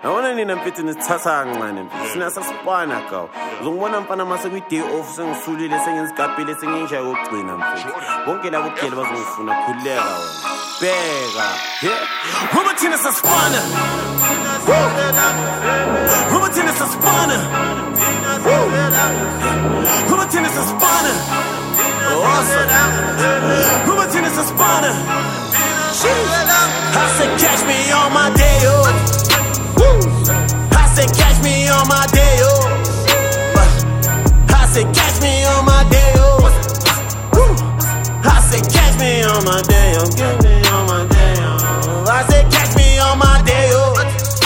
Yabona nina mfethu nisithatha kancane mfethu. Sina sasipana kawo. Uzongibona mfana mase kwi-day off sengisulile sengizigabhile senginjaya kokugcina mfethu. Bonke labo kuphela bazongifuna khuleka wena. Bheka. Ngoba thina sasipana. Ngoba thina sasipana. Ngoba thina sasipana. Awesome. Ngoba thina sasipana. I said catch me on my day off. I said catch me on my day off. I said catch me on my day off. I said catch me on my day off. Catch me on my day off. I said catch me on my day off.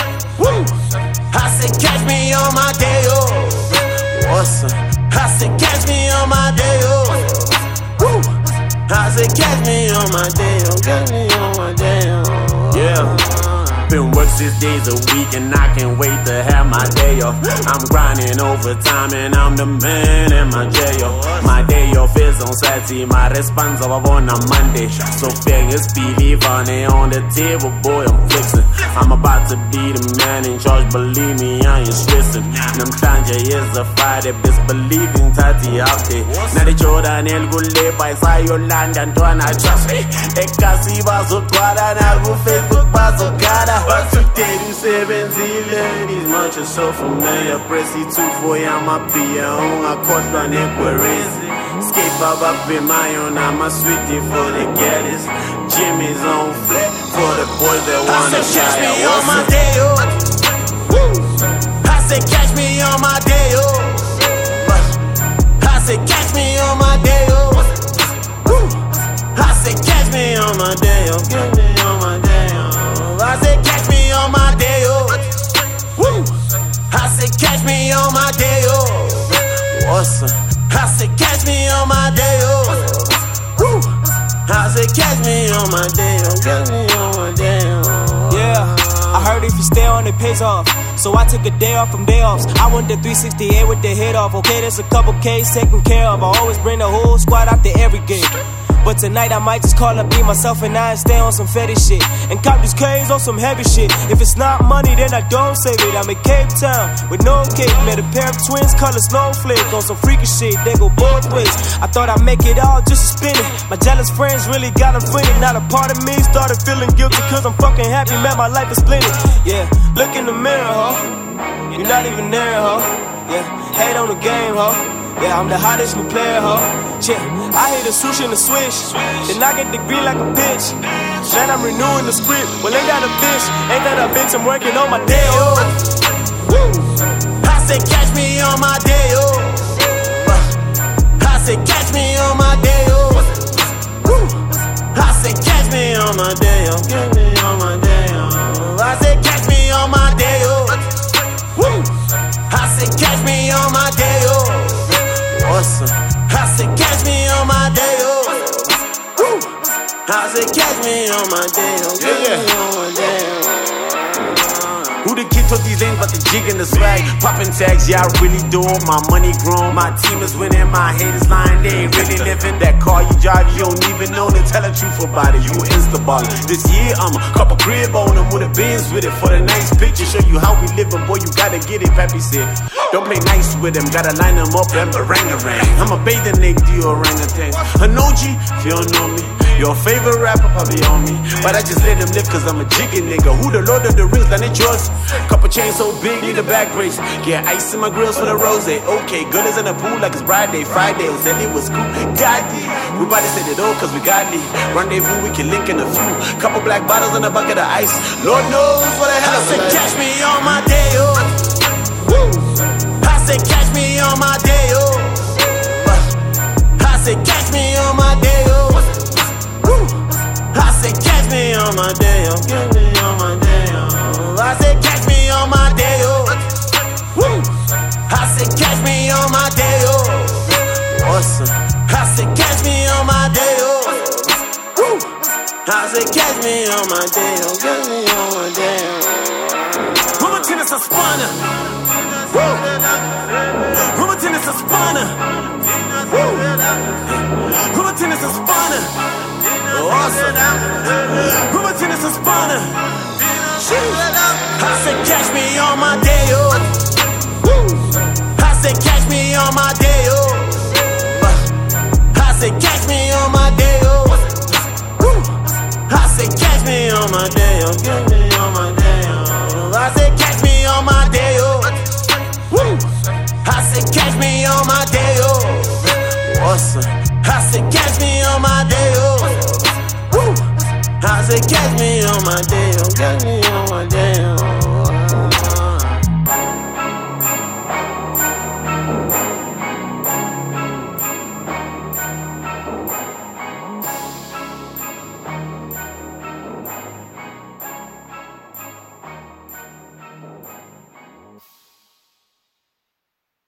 I said catch me on my day off. Awesome. I said catch me on my day off. I said catch me on my day off. Catch me on my day off. Yeah. Been work 6 days a week and I can't wait to have my day off. I'm grinding overtime and I'm the man in my jail. My day off is on Saturday, my response on a Monday. So fingers believe on it on the table, boy, I'm flexing. I'm about to be the man in charge, believe me, I ain't stressing. Namhlanje is a Friday, best believing Tati out there. Now the Jordan El Gule by Sayolanda and Twana trust me. Ekasi bazogwada na ku Facebook bazogada. But today you sebenzile, these much are so familiar. Pressy 2 I'm a peon, I caught my neck where is it? Skate up in my own, I'm a sweetie for the gaddies. Jimmy's on flat for the boys that wanna try. Catch me on my day off. I said catch me on my day off. I said catch me on my day off. I said catch me on my day off. Catch me on my day off. I said catch me on my day off. I said catch me on my day off. Awesome. I said catch me on my day off. I said catch me on my day off. Catch me on my day off. Yeah. I heard if you stay on, it pays off. So I took a day off from day offs. I went to 368 with the head off. Okay, there's a couple K's taken care of. I always bring the whole squad out to every game. But tonight I might just call up, be myself and I stay on some fetish shit. And cop these K's on some heavy shit. If it's not money, then I don't save it. I'm in Cape Town with no cake. Met a pair of twins, color snowflake. On some freaky shit, they go both ways. I thought I'd make it all just to spin it. My jealous friends really got them flinted. Not a part of me started feeling guilty cause I'm fucking happy, man, my life is splendid. Yeah, look in the mirror, huh? You're not even there, huh? Yeah, hate on the game, huh? Yeah, I'm the hottest new player, huh? Shit, I hit a swoosh and a swish. Then I get the green like a bitch. Then I'm renewing the script. Well, ain't that a bitch? Ain't that a bitch? I'm working on my day off. I said catch me on my day off. I said catch me on my day off. I said catch me on my day off. Catch me on my day off. I said catch me on my day off. I said catch me on my day off. Awesome. I said catch me on my day off. I said catch me on my day off. Catch me on my day off. Who the kid took these lanes but the jig and the swag? Popping tags, yeah, I really do it. My money grown, my team is winning, my haters lying, they ain't really living. That car you drive, you don't even know to tell the truth about it. You Insta-ballin'. This year I'm a couple crib on them with a Benz with it for the nice picture. Show you how we living, boy, you gotta get it. Pappy said, don't play nice with them, gotta line them up and barang-a-rang. I'm a bathing Nick, do you orangutan? Hanoji, if you don't know me, your favorite rapper probably on me. But I just let him live cause I'm a jiggy nigga. Who the Lord of the Rings, then it's yours. Couple chains so big, need a back brace. Yeah, ice in my grills for the rose. Okay, good as in the pool like it's Friday. Friday, said it was cool. Godly, we about to say it all cause we godly. Rendezvous, we can link in a few. Couple black bottles in a bucket of ice. Lord knows what the hell I said catch me on my day off. I said catch me on my day off. I said catch me on my day off. I said catch me on my day off. Catch me on my day off. I said catch me on my day off. I said catch me on my day off. Awesome. I said catch me on my day off. I said catch me on my day off. Catch me on my day off. Rumor tennis a spawner. Rumor tennis a spawner. Rumor tennis a spawner. Awesome. Rumor tennis a spawner. I said catch me on my day off. I said catch me on my day off. I said catch me on my day off. I said catch me on my day off. Catch me on my day off. I said catch me on my day off. I said catch me on my day off. What's up? I said catch me on my day off. I said catch me on my day off. Catch me on my day off.